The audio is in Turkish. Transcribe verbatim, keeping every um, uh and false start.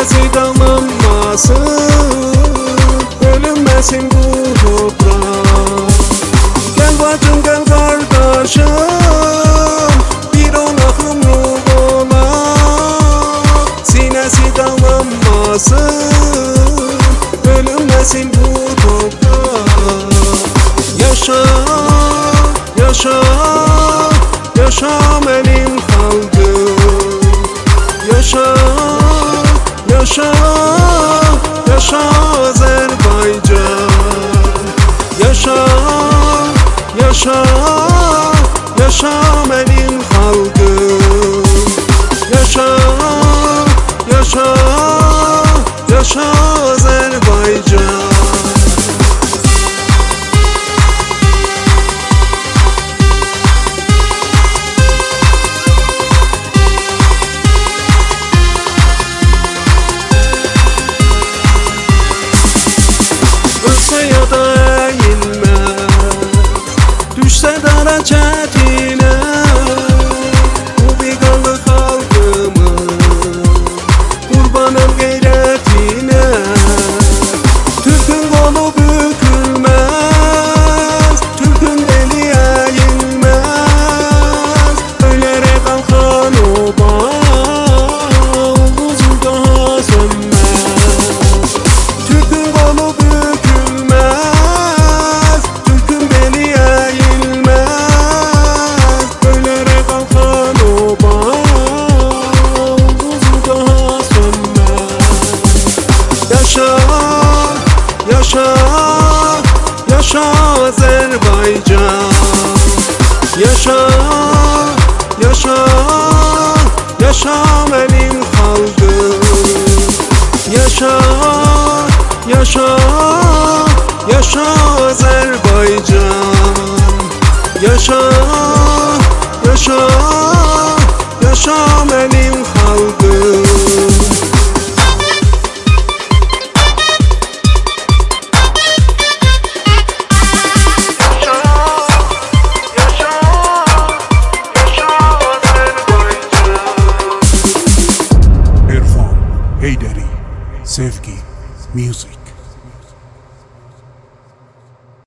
Sinesi dağlanmasın, bölünmesin bu toprak. Gel bacım gel kardeşim, bir olak yumruk olak. Sinesi dağlanmasın, bölünmesin bu toprak. Yaşa, yaşa, yaşa benim halkım. Yaşa, yaşa, yaşa Azerbaycan. Yaşa, yaşa, yaşa benim halkım. Yaşa, yaşa, yaşa Azerbaycan. Ya da eğilmez, düşse dara çetine. Bu biganlık halkımın, kurbanım gayretine. Türk'ün kolu bükülmez, Türk'ün eli eğilmez. Öylere kalkan oba, umuzu daha sönmez. Türk'ün kolu bükülmez, Türk'ün beli eğilmez. Öylere kalkan oba, umuzu daha sönmez. Yaşa, yaşa, yaşa Azerbaycan. Yaşa, yaşa, yaşa benim halkım. Yaşa, yaşa, yaşa Azerbaycan. Yaşa, yaşa, yaşa benim halkım. İrfan Heyderi, Sevgi Music.